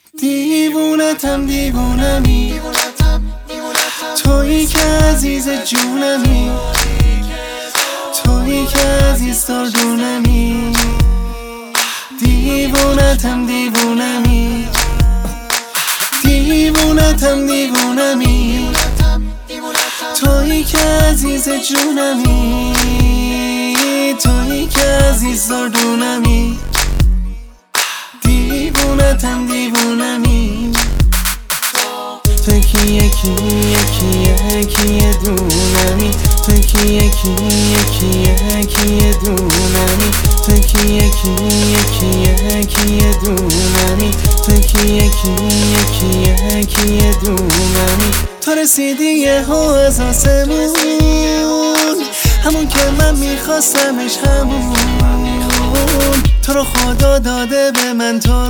دیوونتم دیوونمی، تویی که عزیز جونمی، تویی که عزیز سردونمی. دیوونتم دیوونمی، دیوونتم دیوونمی، تویی که عزیز جونمی، تویی که عزیز سردونمی. دیوونتم دیوونمی، تو کی یکی دونمی، تو کی یکی دونمی، تو کی یکی دونمی، تو کی یکی دونمی. تو رسیدی یهو از آسمون، همون که من میخواستمش، همون تو رو خدا داده به من، تو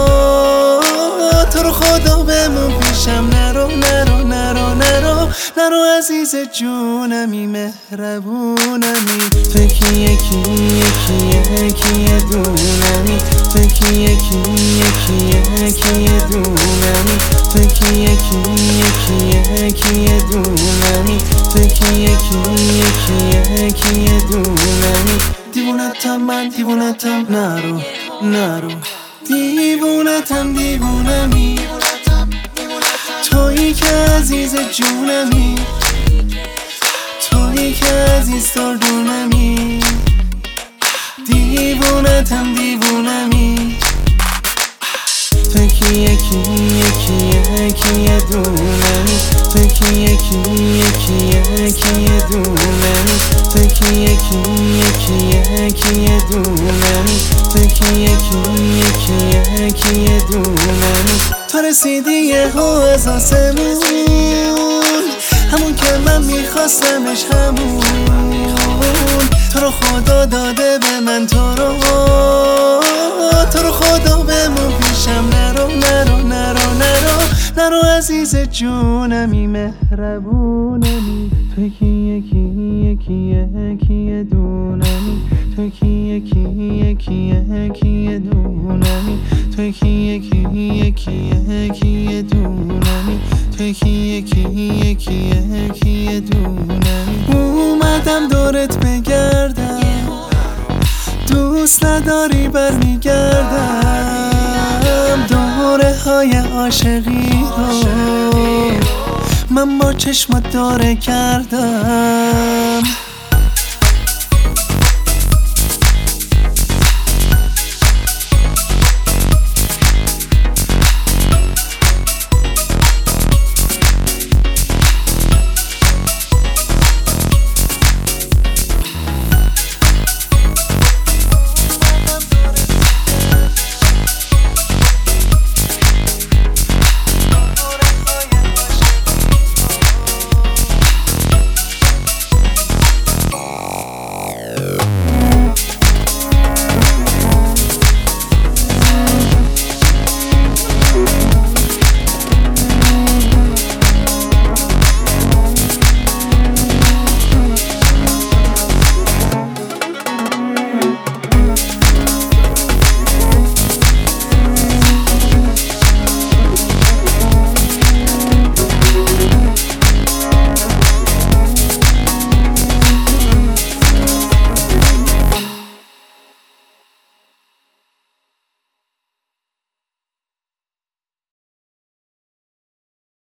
رو خدا بمون پیشم، نرو نرو نرو نرو نرو عزیز جونمی، مهربونمی. تو کی یکی دونمی، تو کی یکی دونمی، تو کی یکی دونمی، تو کی یکی دونمی. دیوونتم من دیوونتم، نرو نرو. دیوونتم دیوونمی، تویی که عزیز جونمی، تویی که عزیز سردونمی. دیوونتم دیوونمی، تو کی یکی دونمی، تو کی یکی دونمی، تو کی یکی دونمی، تو کی یکی دونمی. تو رسیدی یهو از آسمون، همون که من میخواستمش، همون تو رو خدا داده به من، تو رو خدا بمون پیشم، نرو نرو نرو نرو نرو عزیز جونمی، مهربونمی. تو کی یکی دونمی، تو کی یکی دونمی، تو کی یکی دونمی، تو کی یکی دونمی. اومدم دورت بگردم، دوست نداری برمیگردم. دوره های عاشقی رو من با چشمات داره کردم.